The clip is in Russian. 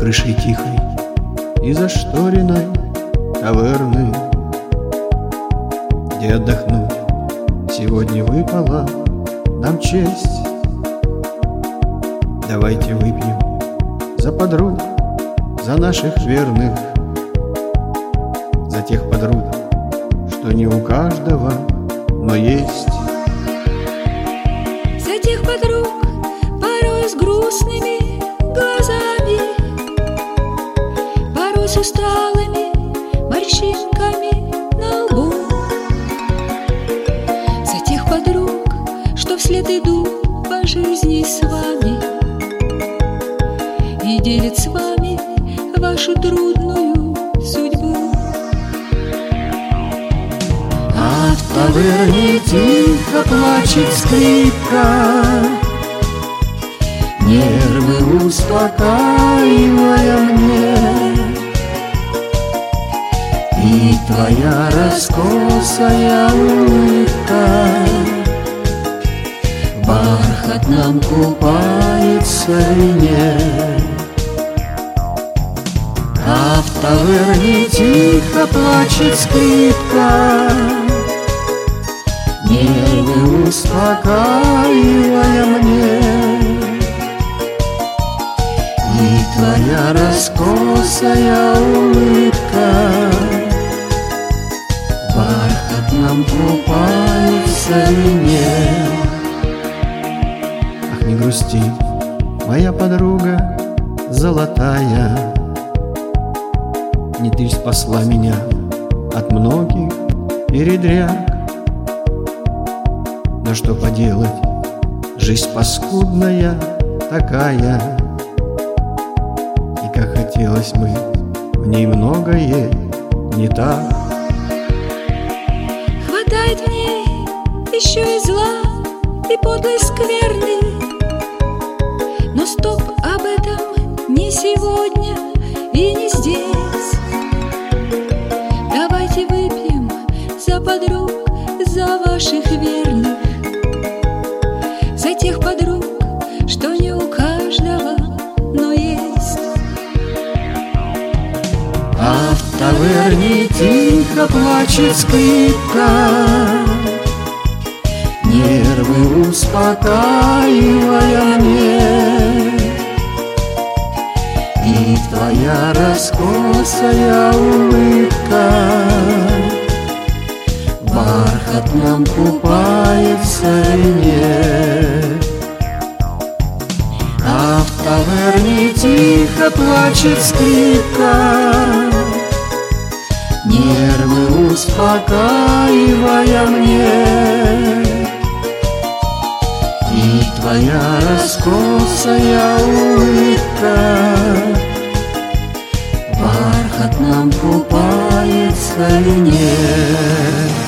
крышей тихой и зашторенной таверны, где отдохнуть сегодня выпала нам честь. Давайте выпьем за подруг, за наших верных, за тех подруг, что не у каждого, но есть. За тех подруг, порой с грустными глазами, порой с усталыми морщинками на лбу. За тех подруг, что вслед идут по жизни с вами и делят с вами вашу трудную судьбу. А в таверне тихо плачет скрипка, нервы успокаивая мне. И твоя раскосая улыбка в бархатном купается вине. А в таверне тихо плачет скрипка, нервы успокаивая мне. И твоя раскосая улыбка в бархатном купается вине. Ах, не грусти, моя подруга золотая, не ты спасла меня от многих передряг. Но что поделать, жизнь паскудная такая, и как хотелось бы в ней многое не так. Хватает в ней еще и зла, и подлой скверны. Но стоп, об этом не сегодня и не здесь. Давайте выпьем за подруг, за ваших верных, за тех подруг, что не у каждого, но есть. А в таверне тихо плачет скрипка, нервы успокаивая мне. И твоя раскосая улыбка в бархатном купается вине. А в таверне тихо плачет скрипка, нервы успокаивая мне. И твоя раскосая улыбка в бархатном купается вине.